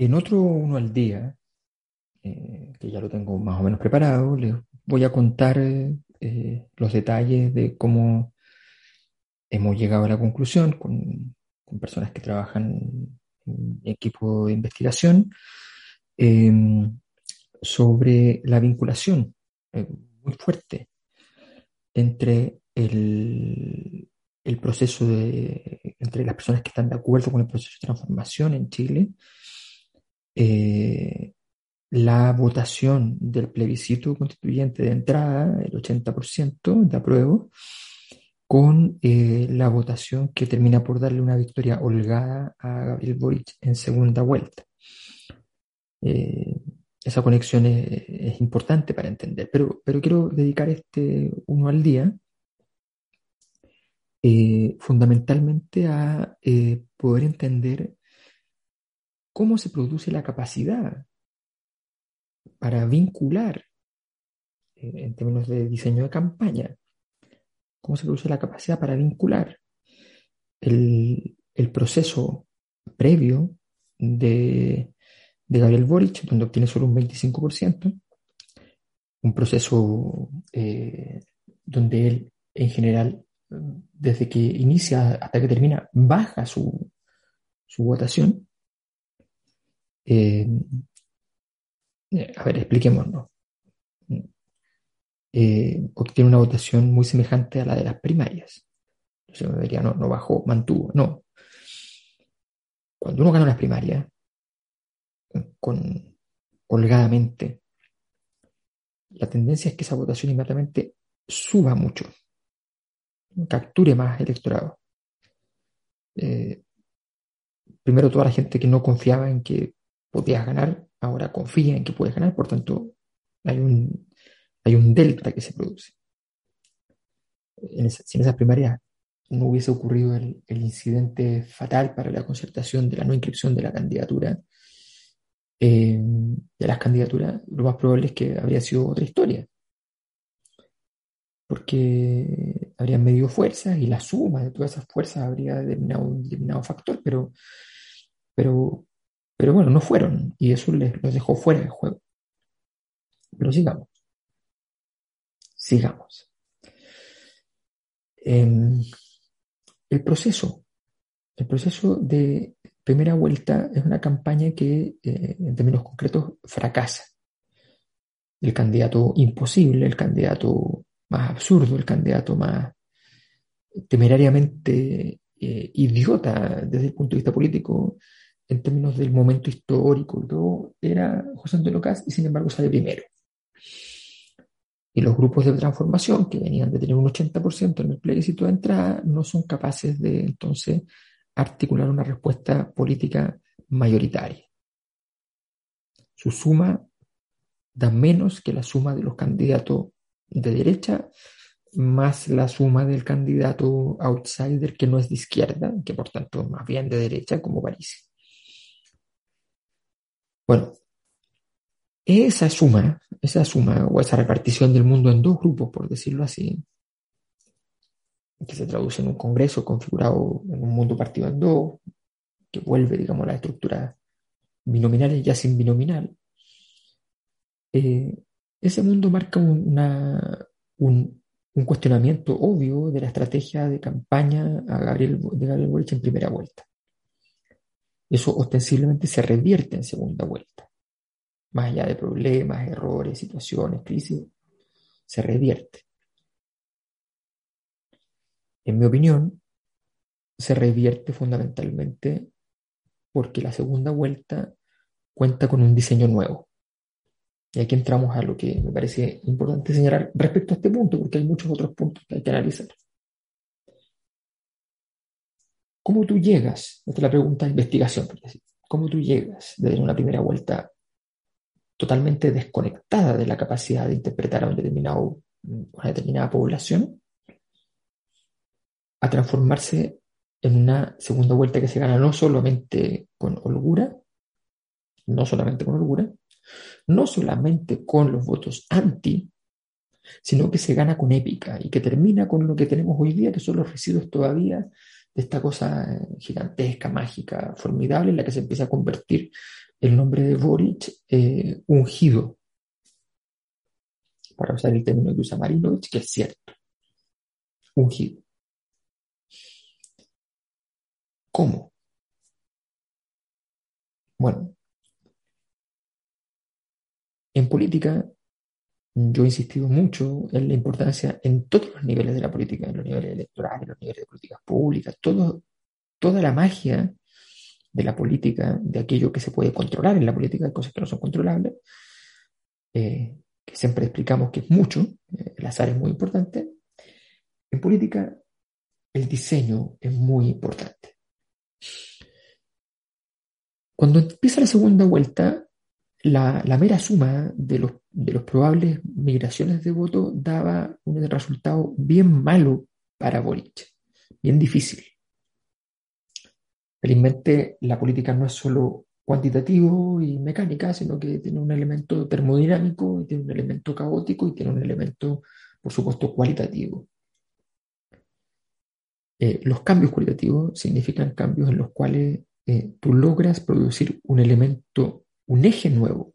En otro uno al día, que ya lo tengo más o menos preparado, les voy a contar los detalles de cómo hemos llegado a la conclusión con personas que trabajan en equipo de investigación eh, sobre la vinculación muy fuerte entre el proceso entre las personas que están de acuerdo con el proceso de transformación en Chile, eh, la votación del plebiscito constituyente de entrada, el 80% de apruebo, con la votación que termina por darle una victoria holgada a Gabriel Boric en segunda vuelta. Eh, esa conexión es importante para entender, pero quiero dedicar este uno al día fundamentalmente a poder entender cómo se produce la capacidad para vincular, en términos de diseño de campaña, cómo se produce la capacidad para vincular el proceso previo de Gabriel Boric, donde obtiene solo un 25%, un proceso donde él, en general, desde que inicia hasta que termina, baja su votación. Eh, a ver, expliquémonos. Obtiene una votación muy semejante a la de las primarias. Entonces uno diría, no, no bajó, mantuvo. No. Cuando uno gana las primarias, con, holgadamente, la tendencia es que esa votación inmediatamente suba mucho, capture más electorado. Eh, Primero, toda la gente que no confiaba en que podías ganar, ahora confía en que puedes ganar, por tanto, hay un, hay un delta que se produce. Si en esas primarias no hubiese ocurrido el incidente fatal para la concertación de la no inscripción de la candidatura, de las candidaturas, lo más probable es que habría sido otra historia, porque habrían medido fuerzas y la suma de todas esas fuerzas habría determinado un determinado factor, pero, pero bueno, no fueron y eso los dejó fuera del juego. Pero sigamos. Em, el proceso, el proceso de primera vuelta es una campaña que, en términos concretos, fracasa. El candidato imposible, el candidato más absurdo, el candidato más temerariamente idiota desde el punto de vista político, en términos del momento histórico y todo, era José Antonio Kast y sin embargo sale primero. Y los grupos de transformación, que venían de tener un 80% en el plebiscito de entrada, no son capaces de entonces articular una respuesta política mayoritaria. Su suma da menos que la suma de los candidatos de derecha, más la suma del candidato outsider que no es de izquierda, que por tanto más bien de derecha, como París. Bueno, esa suma o esa repartición del mundo en dos grupos, por decirlo así, que se traduce en un congreso configurado en un mundo partido en dos, que vuelve, digamos, a la estructura binominal ya sin binominal, eh, ese mundo marca un, un cuestionamiento obvio de la estrategia de campaña de Gabriel Boric en primera vuelta. Eso ostensiblemente se revierte en segunda vuelta, más allá de problemas, errores, situaciones, crisis, se revierte. En mi opinión, se revierte fundamentalmente porque la segunda vuelta cuenta con un diseño nuevo. Y aquí entramos a lo que me parece importante señalar respecto a este punto, porque hay muchos otros puntos que hay que analizar. ¿Cómo tú llegas? Esta es la pregunta de investigación, por decir. ¿Cómo tú llegas desde una primera vuelta totalmente desconectada de la capacidad de interpretar a una determinada población a transformarse en una segunda vuelta que se gana no solamente con holgura, no solamente con holgura, no solamente con los votos anti, sino que se gana con épica y que termina con lo que tenemos hoy día, que son los residuos todavía de esta cosa gigantesca, mágica, formidable, en la que se empieza a convertir el nombre de Boric ungido, para usar el término que usa Marinovich, que es cierto, ungido. ¿Cómo? Bueno, en política yo he insistido mucho en la importancia en todos los niveles de la política, en los niveles electorales, en los niveles de políticas públicas, toda la magia de la política, de aquello que se puede controlar en la política, de cosas que no son controlables, que siempre explicamos que es mucho, el azar es muy importante. En política, el diseño es muy importante. Cuando empieza la segunda vuelta, la mera suma de los probables migraciones de voto daba un resultado bien malo para Boric, bien difícil. Felizmente, la política no es solo cuantitativo y mecánica, sino que tiene un elemento termodinámico, y tiene un elemento caótico y tiene un elemento, por supuesto, cualitativo. Los cambios cualitativos significan cambios en los cuales tú logras producir un elemento, un eje nuevo.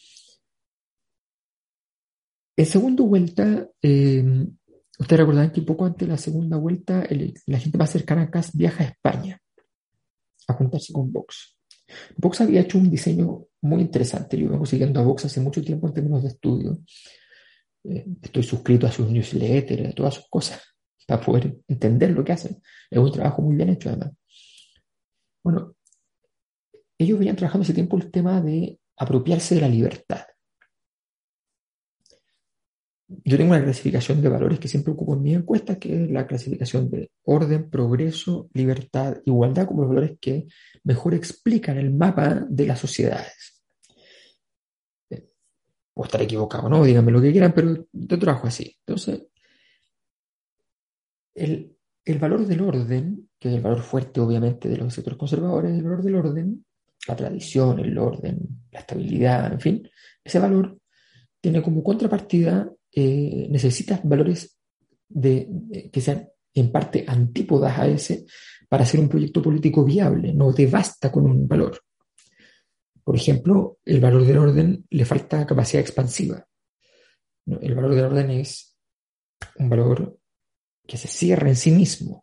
En segunda vuelta, ustedes recordarán que poco antes de la segunda vuelta, la gente más cercana a Kast viaja a España a juntarse con Vox. Vox había hecho un diseño muy interesante. Yo vengo siguiendo a Vox hace mucho tiempo en términos de estudio. Estoy suscrito a sus newsletters, a todas sus cosas, para poder entender lo que hacen. Es un trabajo muy bien hecho, además. Bueno, ellos venían trabajando hace tiempo el tema de apropiarse de la libertad. Yo tengo una clasificación de valores que siempre ocupo en mi encuesta, que es la clasificación de orden, progreso, libertad, igualdad, como los valores que mejor explican el mapa de las sociedades. Puedo estar equivocado, ¿no? Díganme lo que quieran, pero yo trabajo así. Entonces, el valor del orden, que es el valor fuerte, obviamente, de los sectores conservadores, el valor del orden, la tradición, el orden, la estabilidad, en fin, ese valor tiene como contrapartida, necesitas valores que sean en parte antípodas a ese para hacer un proyecto político viable, no te basta con un valor. Por ejemplo, el valor del orden le falta capacidad expansiva, ¿no? El valor del orden es un valor que se cierra en sí mismo.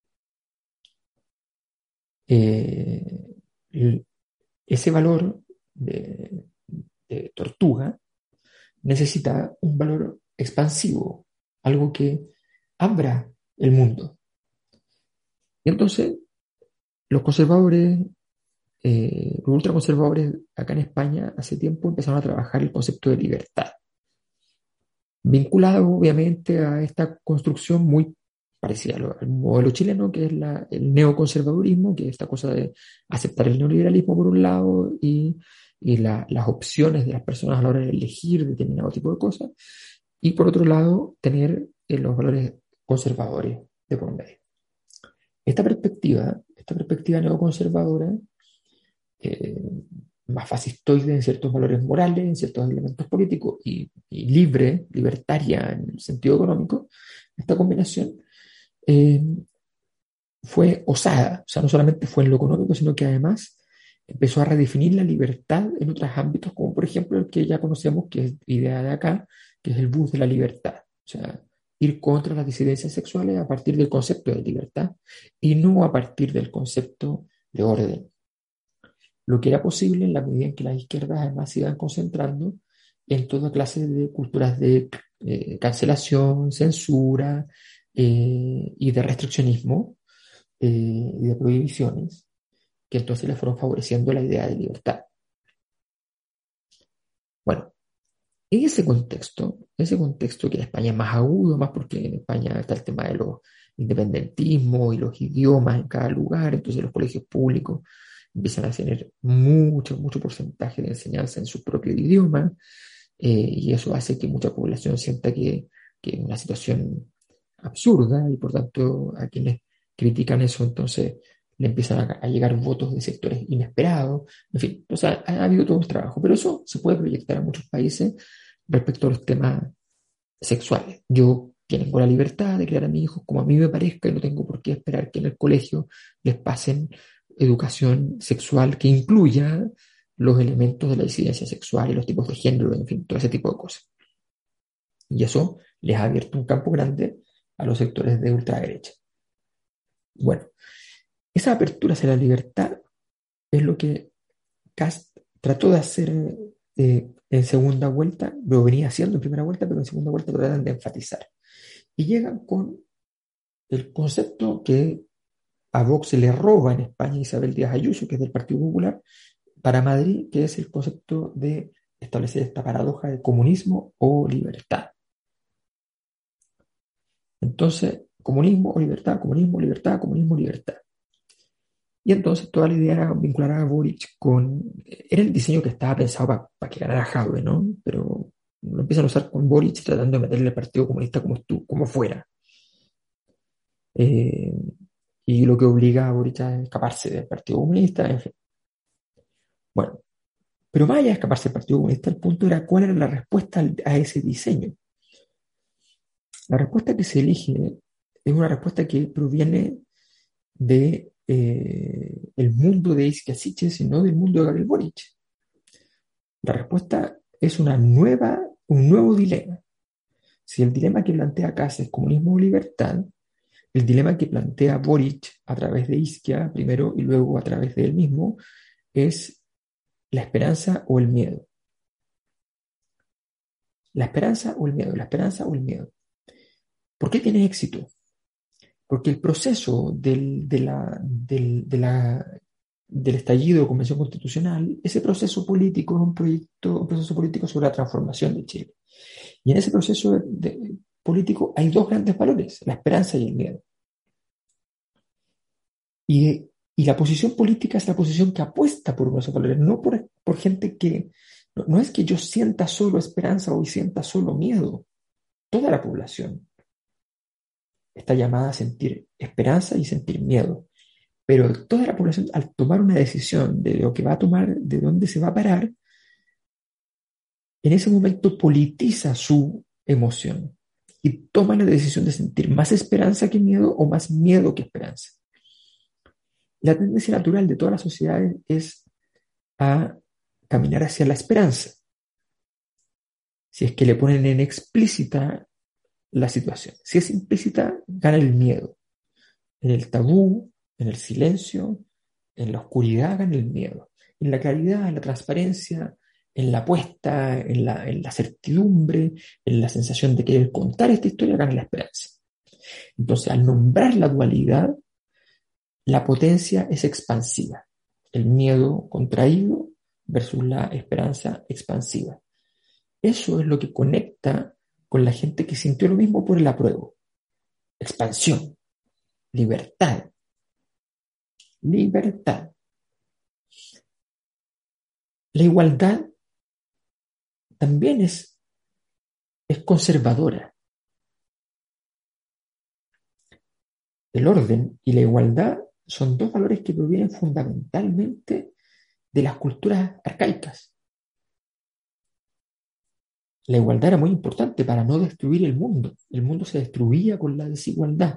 Eh, Ese valor de tortuga necesita un valor expansivo, algo que abra el mundo. Y entonces los conservadores, los ultraconservadores acá en España hace tiempo empezaron a trabajar el concepto de libertad, vinculado obviamente a esta construcción muy parecida al modelo chileno, que es el neoconservadurismo, que es esta cosa de aceptar el neoliberalismo por un lado y las opciones de las personas a la hora de elegir determinado tipo de cosas, y por otro lado tener los valores conservadores de por medio. Esta perspectiva neoconservadora, eh, más fascistoide en ciertos valores morales, en ciertos elementos políticos y libre, libertaria en el sentido económico, esta combinación eh, fue osada, o sea, no solamente fue en lo económico, sino que además empezó a redefinir la libertad en otros ámbitos, como por ejemplo el que ya conocemos, que es idea de acá, que es el bus de la libertad, o sea, ir contra las disidencias sexuales a partir del concepto de libertad y no a partir del concepto de orden. Lo que era posible en la medida en que las izquierdas además se iban concentrando en toda clase de culturas de cancelación, censura y de restriccionismo y de prohibiciones, que entonces le fueron favoreciendo la idea de libertad. Bueno, en ese contexto que en España es más agudo, más porque en España está el tema de los independentismos y los idiomas en cada lugar, entonces los colegios públicos empiezan a tener mucho porcentaje de enseñanza en su propio idioma, y eso hace que mucha población sienta que es una situación absurda y por tanto a quienes critican eso entonces le empiezan a llegar votos de sectores inesperados, en fin, o sea, ha habido todo un trabajo, pero eso se puede proyectar a muchos países respecto a los temas sexuales. Yo tengo la libertad de criar a mis hijos como a mí me parezca y no tengo por qué esperar que en el colegio les pasen educación sexual que incluya los elementos de la disidencia sexual y los tipos de género, en fin, todo ese tipo de cosas. Y eso les ha abierto un campo grande a los sectores de ultraderecha. Bueno, esa apertura hacia la libertad es lo que Kast trató de hacer en segunda vuelta, lo venía haciendo en primera vuelta, pero en segunda vuelta lo tratan de enfatizar. Y llegan con el concepto que a Vox se le roba en España Isabel Díaz Ayuso, que es del Partido Popular, para Madrid, que es el concepto de establecer esta paradoja de comunismo o libertad. Entonces, comunismo o libertad, comunismo, libertad, comunismo, libertad. Y entonces toda la idea era vincular a Boric con... Era el diseño que estaba pensado para que ganara Jadwe, ¿no? Pero lo empiezan a usar con Boric tratando de meterle al Partido Comunista como fuera. Eh, y lo que obliga a Boric a escaparse del Partido Comunista, en fin. Bueno, pero más allá de escaparse del Partido Comunista, el punto era cuál era la respuesta a ese diseño. La respuesta que se elige es una respuesta que proviene de el mundo de Isquia Siches y no del mundo de Gabriel Boric. La respuesta es un nuevo dilema. Si el dilema que plantea Kast es comunismo o libertad, el dilema que plantea Boric a través de Isquia primero y luego a través de él mismo es la esperanza o el miedo. La esperanza o el miedo, la esperanza o el miedo. ¿Por qué tiene éxito? Porque el proceso del estallido de convención constitucional, ese proceso político es un proceso político sobre la transformación de Chile. Y en ese proceso político hay dos grandes valores, la esperanza y el miedo. Y la posición política es la posición que apuesta por esos valores, no por gente que... No es que yo sienta solo esperanza o sienta solo miedo. Toda la población está llamada a sentir esperanza y sentir miedo. Pero toda la población, al tomar una decisión de lo que va a tomar, de dónde se va a parar, en ese momento politiza su emoción y toma la decisión de sentir más esperanza que miedo o más miedo que esperanza. La tendencia natural de todas las sociedades es a caminar hacia la esperanza, si es que le ponen en explícita la situación. Si es implícita, gana el miedo. En el tabú, en el silencio, en la oscuridad gana el miedo. En la claridad, en la transparencia, en la apuesta, en la certidumbre, en la sensación de querer contar esta historia, gana la esperanza. Entonces, al nombrar la dualidad, la potencia es expansiva. El miedo contraído versus la esperanza expansiva. Eso es lo que conecta con la gente que sintió lo mismo por el apruebo. Expansión, libertad, libertad. La igualdad también es conservadora. El orden y la igualdad son dos valores que provienen fundamentalmente de las culturas arcaicas. La igualdad era muy importante para no destruir el mundo. El mundo se destruía con la desigualdad.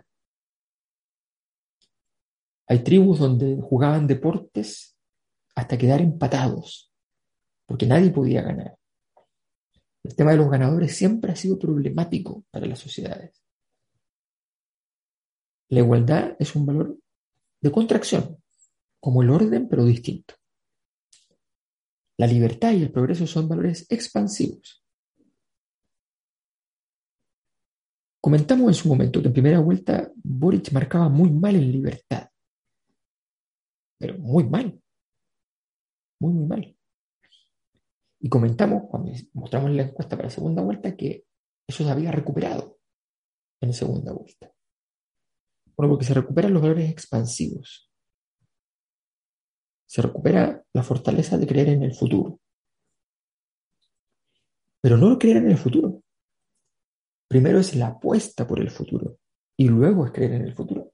Hay tribus donde jugaban deportes hasta quedar empatados, porque nadie podía ganar. El tema de los ganadores siempre ha sido problemático para las sociedades. La igualdad es un valor de contracción, como el orden, pero distinto. La libertad y el progreso son valores expansivos. Comentamos en su momento que en primera vuelta Boric marcaba muy mal en libertad, pero muy mal, muy, muy mal. Y comentamos, cuando mostramos la encuesta para la segunda vuelta, que eso se había recuperado en la segunda vuelta. Bueno, porque se recuperan los valores expansivos. Se recupera la fortaleza de creer en el futuro. Pero no creer en el futuro. Primero es la apuesta por el futuro y luego es creer en el futuro.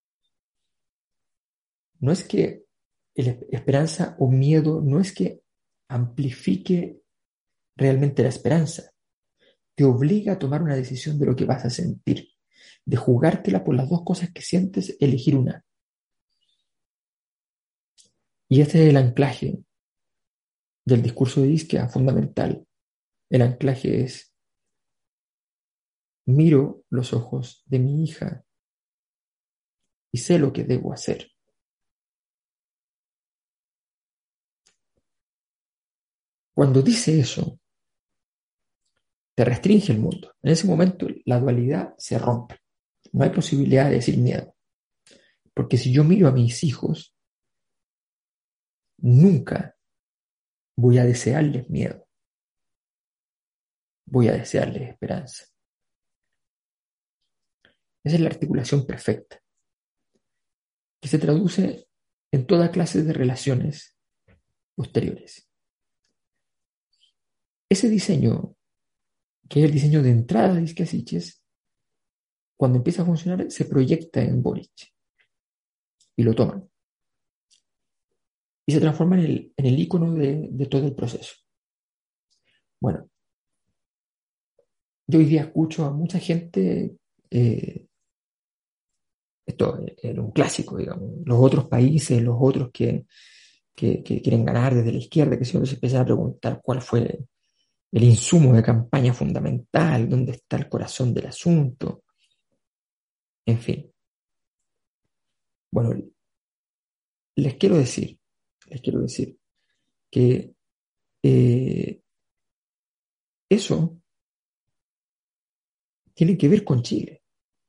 No es que esperanza o miedo, no es que amplifique realmente la esperanza. Te obliga a tomar una decisión de lo que vas a sentir, de jugártela por las dos cosas que sientes, elegir una. Y este es el anclaje del discurso de Ischia fundamental. El anclaje es: miro los ojos de mi hija y sé lo que debo hacer. Cuando dice eso, te restringe el mundo. En ese momento la dualidad se rompe. No hay posibilidad de decir miedo. Porque si yo miro a mis hijos, nunca voy a desearles miedo. Voy a desearles esperanza. Esa es la articulación perfecta, que se traduce en toda clase de relaciones posteriores. Ese diseño, que es el diseño de entrada de Iskiasiches, cuando empieza a funcionar, se proyecta en Boric y lo toman. Y se transforma en el ícono de todo el proceso. Bueno, yo hoy día escucho a mucha gente, esto es un clásico, digamos, los otros países, los otros que quieren ganar desde la izquierda, que se empiezan a preguntar cuál fue el insumo de campaña fundamental, dónde está el corazón del asunto, en fin. Bueno, les quiero decir, les quiero decir que eh, eso tiene que ver con Chile.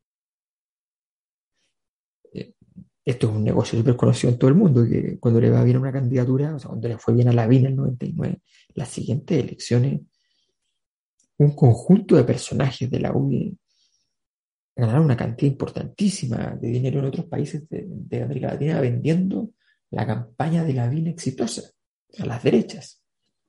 Eh, Esto es un negocio súper conocido en todo el mundo, que cuando le va bien a una candidatura, o sea, cuando le fue bien a Lavín en el 99, las siguientes elecciones, un conjunto de personajes de la UDI ganaron una cantidad importantísima de dinero en otros países de América Latina vendiendo la campaña de Lavín exitosa a las derechas.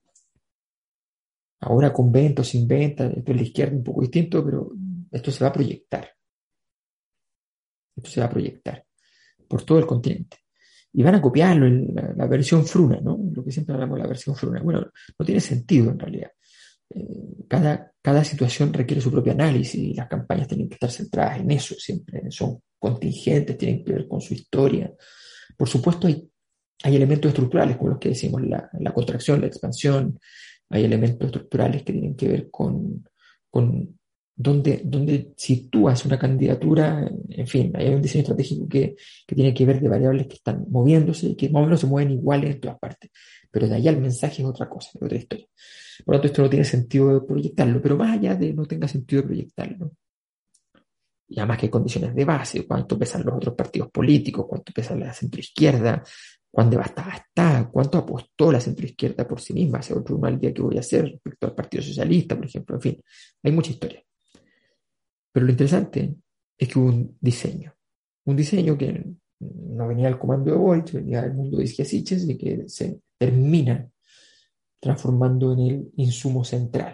Ahora con venta o sin venta, esto es la izquierda un poco distinto, pero esto se va a proyectar. Esto se va a proyectar por todo el continente. Y van a copiarlo en la versión fruna, ¿no? Lo que siempre hablamos de la versión fruna. Bueno, no tiene sentido en realidad. Cada situación requiere su propio análisis y las campañas tienen que estar centradas en eso siempre. Son contingentes, tienen que ver con su historia. Por supuesto, hay elementos estructurales, como los que decimos, la contracción, la expansión. Hay elementos estructurales que tienen que ver con dónde sitúas una candidatura. En fin, hay un diseño estratégico que tiene que ver de variables que están moviéndose y que más o menos se mueven iguales en todas partes. Pero de allá el mensaje es otra cosa, es otra historia. Por lo tanto, esto no tiene sentido de proyectarlo, pero más allá de no tenga sentido de proyectarlo, y además que hay condiciones de base, cuánto pesan los otros partidos políticos, cuánto pesa la centroizquierda, cuán devastada está, cuánto apostó la centroizquierda por sí misma, ese otro mal día que voy a hacer respecto al Partido Socialista, por ejemplo, en fin, hay mucha historia. Pero lo interesante es que hubo un diseño que no venía al comando de Boric, venía del mundo de Iskiasiches y que se termina transformando en el insumo central.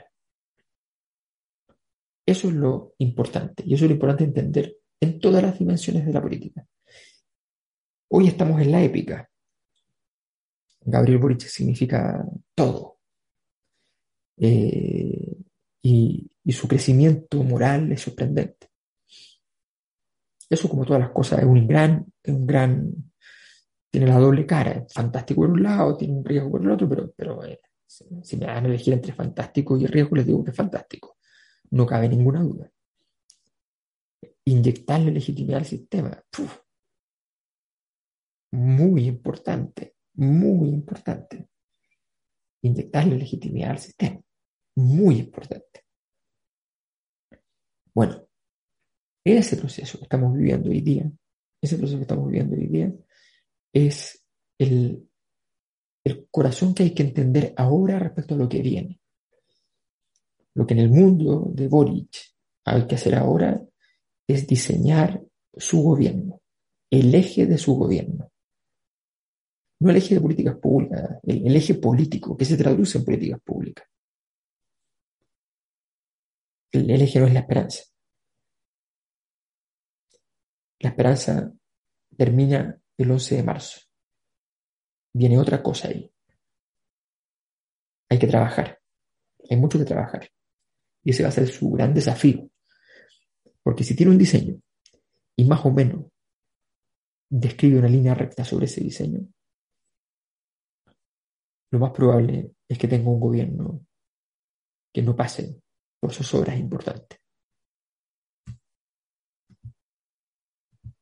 Eso es lo importante, y eso es lo importante entender en todas las dimensiones de la política. Hoy estamos en la épica. Gabriel Boric significa todo. Eh, y su crecimiento moral es sorprendente. Eso, como todas las cosas, tiene la doble cara. Es fantástico por un lado, tiene un riesgo por el otro, pero si me dan a elegir entre fantástico y riesgo, les digo que es fantástico. No cabe ninguna duda. Inyectarle legitimidad al sistema. ¡Puf! Muy importante, muy importante. Inyectarle legitimidad al sistema. Muy importante. Bueno, ese proceso que estamos viviendo hoy día, ese proceso que estamos viviendo hoy día es el, el corazón que hay que entender ahora respecto a lo que viene. Lo que en el mundo de Boric hay que hacer ahora es diseñar su gobierno, el eje de su gobierno. No el eje de políticas públicas, el eje político que se traduce en políticas públicas. El eje no es la esperanza. La esperanza termina el 11 de marzo. Viene otra cosa ahí. Hay que trabajar. Hay mucho que trabajar. Y ese va a ser su gran desafío. Porque si tiene un diseño y más o menos describe una línea recta sobre ese diseño, lo más probable es que tenga un gobierno que no pase por sus obras importantes.